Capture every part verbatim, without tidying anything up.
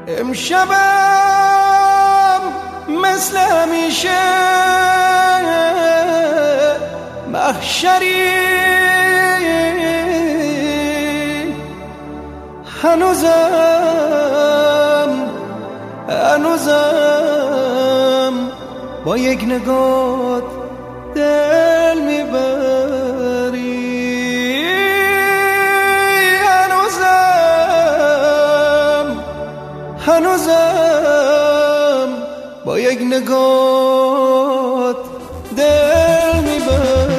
امشبم مثل همیشه محشری، هنوزم هنوزم با یک نگات دل میبری، هنوزم هنوزم با یک نگات دل میبری.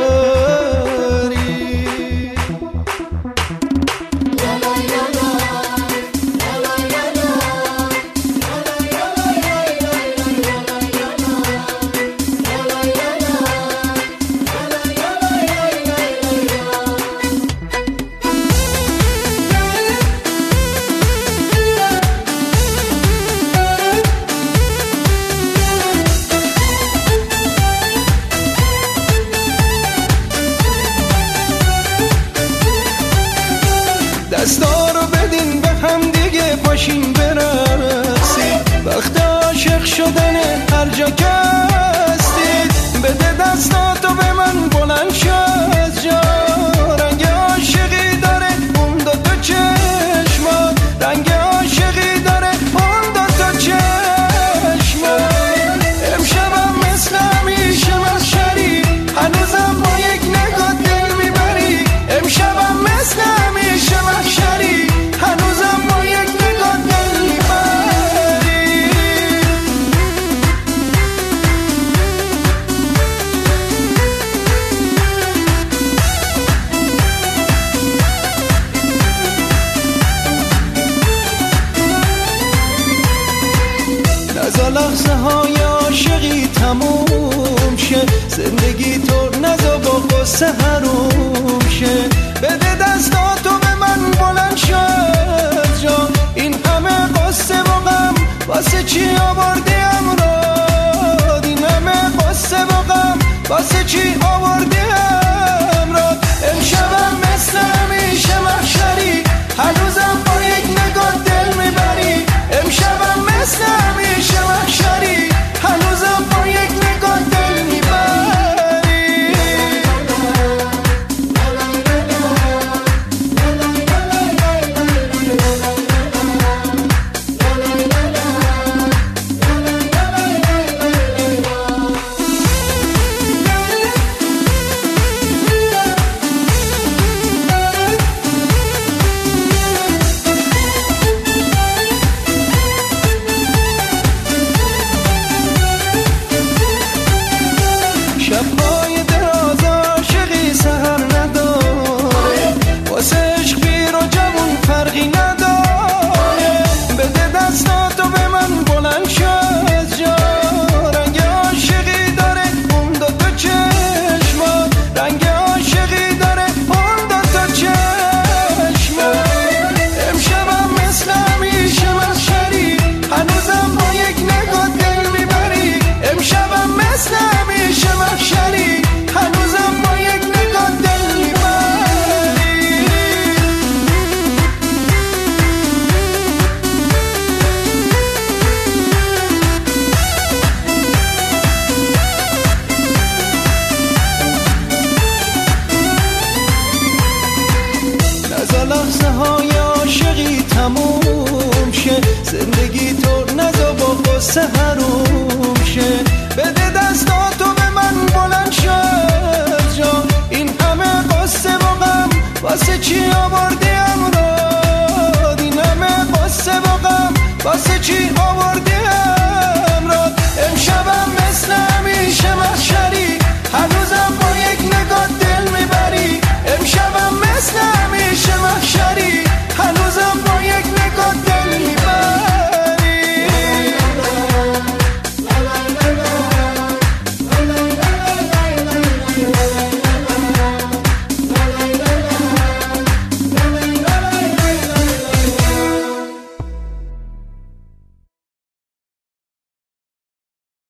دستا رو بدین به هم دیگه، پاشین برسید وقت عاشق شدنه، هر جا که هستید بده دستاتو به من، بلند شو از جا. رنگ عاشقی داره اون دو تا چشمات، رنگ عاشقی داره اون دو تا چشمات. امشبم مثل همیشه محشری، هنوزم با یک نگاه دل میبری. امشبم مثل همیشه محشری، هنوزم با یک نگاه دل میبری. نزا لحظه های عاشقی تموم شه، زندگی تو نزا با قصه حروم شه. بده دستاتو به من، بلند شو از جا. این همه قصه و غم واسه چی آوردی امراد؟ این همه قصه و غم واسه چی آوردی امراد؟ امشبم مثل همیشه محشری، هنوزم با یک نگاه دل میبری. امشبم مثل همیشه محشری، هنوزم با یک نگاه دل میبری. شب‌های دراز عاشقی سحر نداره، واسه عشق پیر و جوون فرقی نداره. بده دستاتو به من، بلند شو از جا. رنگ عاشقی داره اون دو تا چشمات، رنگ عاشقی داره اون دو تا چشمات. امشبم مثل همیشه محشری، هنوزم با یک نگاه دل میبری. امشبم مثل همیشه محشری، هنوزم با یک نگاه دل میبری. نزا لحظه های عاشقی تموم شه، زندگی تو نزا با قصه حروم شه. بده دستاتو به من، بلند شو از جا. این همه قصه و غم واسه چی آوردی